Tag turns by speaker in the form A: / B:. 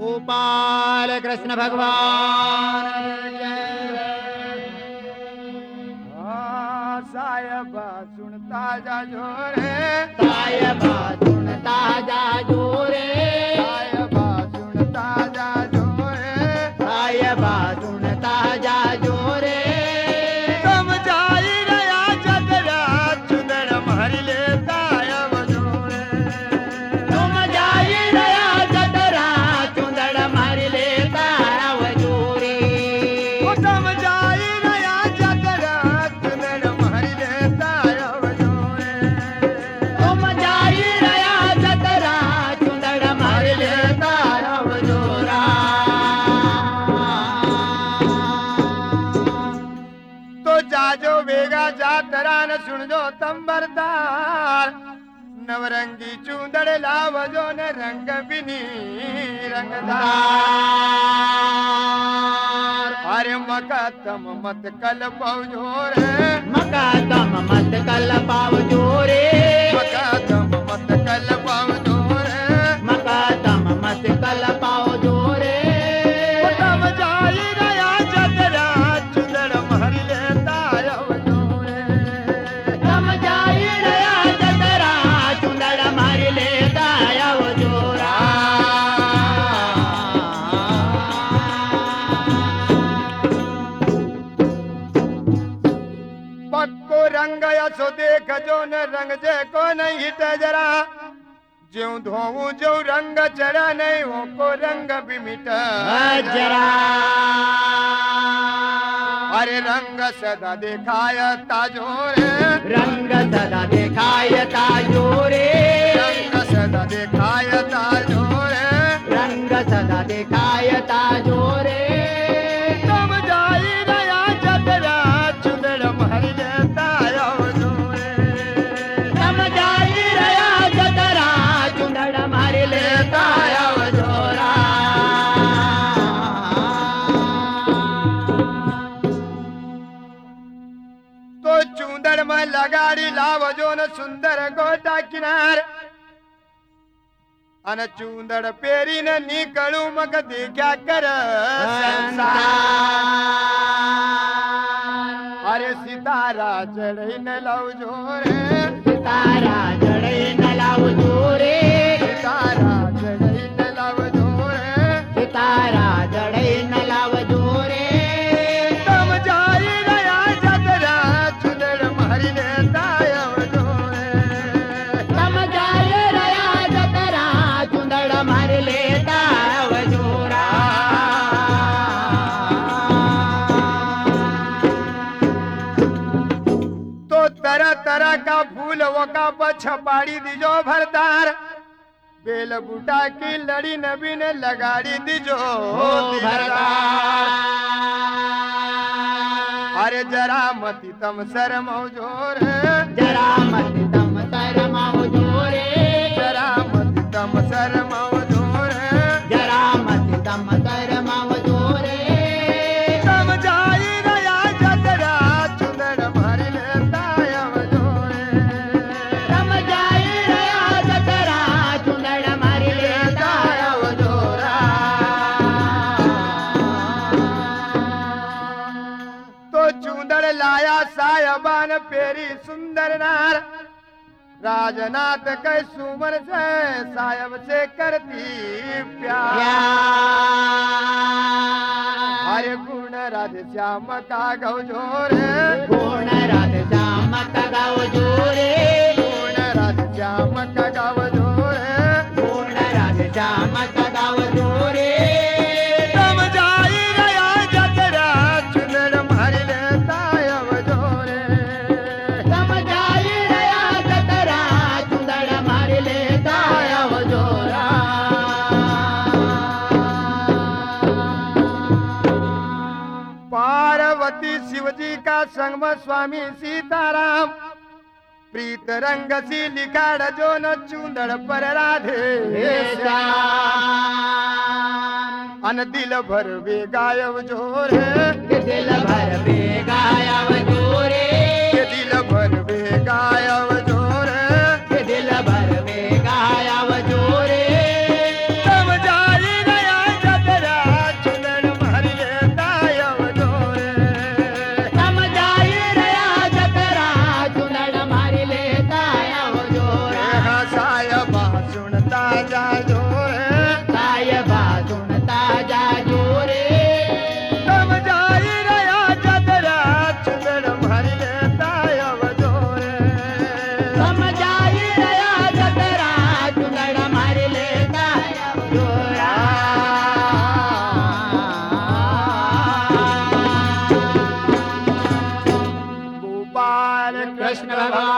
A: गोपाल कृष्ण भगवान
B: साहेबा सुनता जाजो रे
A: साहेबा सुनता जाजो रे
B: साहेबा सुनता जाजो रे
A: साहेबा सुनता जाजो रे
B: तुम जाई रया जतरा चुंदड़ मारी लेता आवजो रे
A: तुम जाई रया जतरा चुंदड़ मारी लेता आवजो रे
B: तुम जाई रया जतरा चुंदड़ मारी लेता आवजो रे
A: तुम जाई रया जतरा चुंदड़ मारी लेता आवजो रा
B: तो जाजो वेगा जातरा न सुनजो तंबरदार नवरंगी चूंदड़ लावजो ने रंग बिनी रंगदार अरे मकतम मत कल पौजो रे
A: मकातम मत कल पावजो रे
B: मकतम मत कल पौजो रे
A: मकातम मत कल पावजो रे
B: तम जाई रया जतरा चूंदड़ मारी लेता आवजो रे
A: तम जाई रया जतरा चुंदड़ मारी लेता आवजो रा
B: पक्को रंग यसो देख जो न रंग जे को नहीं हिट जरा ज्यों धोऊं जो रंग चढ़ा नहीं वो को रंग भी मिटा
A: जरा
B: अरे रंग सदा दिखाया ताजो रे
A: रंग सदा दिखाय ताजो रे
B: रंग सदा दिखाया ताजो रे
A: रंग सदा दिखाय ताजो रे
B: तुम जाई रया जतरा चुंदड़ मारी लेता आवजो रे
A: तम जाई रया जतरा चुंदड़ मारी लेता आवजो रा
B: तो चूंदड़ में लगाड़ी लावजो न सुंदर गोटा किनार अन चूंदड़ पेरी न निकलू मग देखा कर संसार अरे सितारा चढ़ई न लावजो रे
A: सितारा जड़े न लावजो रे
B: सितारा चढ़ई न लावजो रे
A: सितारा जड़े न लावजो रे
B: तम जाई रया जतरा चूंदड़ मारी लेता आवजो रे
A: तम जाई रया जतरा चुंदड़ मारी लेता आवजो रा
B: तो तरह तरह का फूल वका पर छपाड़ी दीजो भरदार बेल बूटा की लड़ी नबी ने लगाड़ी दीजो भरदार अरे जरा मती तम शर्माओ जोर
A: जरा मत तम शर्माओ रे
B: जरा मती तम शर्माओ जोर
A: जरा मत तम शर्माओ रे
B: तम जाई रया जतरा चुंदड़ मारी लेता आवजो रे
A: तम जाई रया जतरा चुंदड़ मारी लेता आवजो रा
B: तो चूंदड़ लाया सायबान पेरी सुंदर नार राजनाथ के सुमन से सायब से करती प्यार हरे गुण राधे श्याम का गौजोर
A: पूर्ण राधे श्याम का गावजो रे
B: गुण राधे श्याम का गौजोर
A: पूर्ण राधे श्याम का गावजो रे
B: तम जाई रया जतरा चुंदड़ मारी लेता आवजोर
A: तम जाई रया जतरा चुंदड़ मारी लेता आवजो रा
B: पार्वती शिवजी का संग में स्वामी सीताराम प्रीत रंग सी लिखाड़ जो न चूंदड़ पर राधे अन दिल भर वे गायब जोर
A: दिल भर बेगाया वजोरे
B: दिल भर वे गायब जोर
A: दिल भर बेगाया वजोरे
B: तम जाई रया
A: कृष्ण भगवान